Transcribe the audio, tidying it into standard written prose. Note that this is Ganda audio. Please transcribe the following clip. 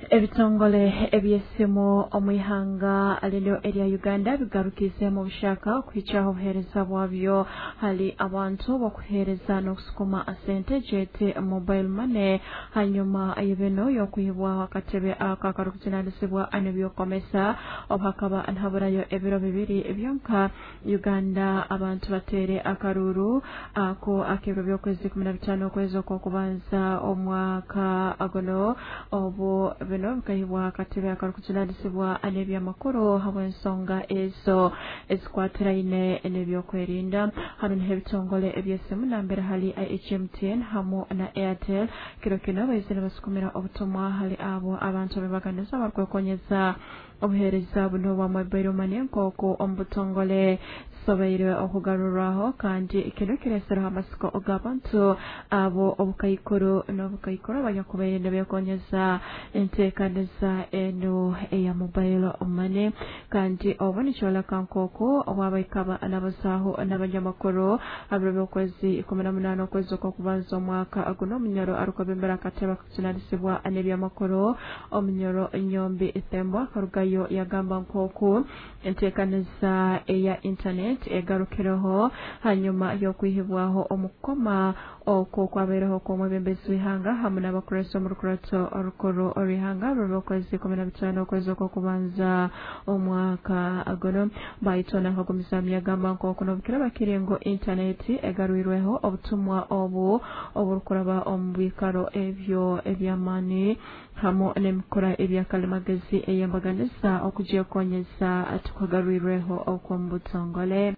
Ebitongole eby'essimu omwihanga lino erya Uganda bigarukize mu bushaka kwicaho obuheereza bwabyo hali abantu bakuheereza n'okusukuma sente gyete mobile money hanyuma bino y'okuyibwaho akatebe akakarukukinandisibwa n'ebyokomesa obu hakaba nhaburayo ebiro bibiri byonka Uganda abantu batere akaruru ako akebiro by'okwezi 15 okwezi okwokubanza omwaka agono obu bino bikayibwa akatebe akarukukinandisibwa n'ebyamakuru habw'ensonga ezo ezikwatiraine n'ebyokwerinda hano niho ebitongole eby'essimu nambere hali MTN hamu na Airtel kino baizire basukumira obutumwa hali abo abantu bebaganiza barukwekonyeza obuheereza buno bwa mobile money nk'oku omu butongole sobeire okugarurwaho kandi kino kireseraho amasiko g'abantu abo obukayikuru n'obukayikuru abanyakubaire nebekonyeza enteekaniza eno eya mobile money kandi obu nikyoleka nk'oku obwabaikaba n'abazaaho n'abanyamakuru abiro by'okwezi 18 okwezi okwokubanza omwaka guno omunyoro arukobembera akatebe akakukinandisibwa n'ebyamakuru omunyoro Nyombi Ithembo akarugayo yagamba nk'oku enteekaniza eya internet egarukireho hanyuma y'okwihibwaho omukoma okwo kwabeereho kw'omwebembezi w'ihanga hamu n'abakuresa omu rukurato orukuru orw'ihanga rw'okwezi 15 okwezi okwokubanza omwaka guno baitona hagumizamu yagamba nk'oku n'obukira bakirengo internet egarwirweho obutumwa obu oburukuraba omu bikaro ebyo ebyamani hamu n'emikora ebyakalimagezi eyembaganiza okugyekonyeza tukagarwirweho okw'omu butongole.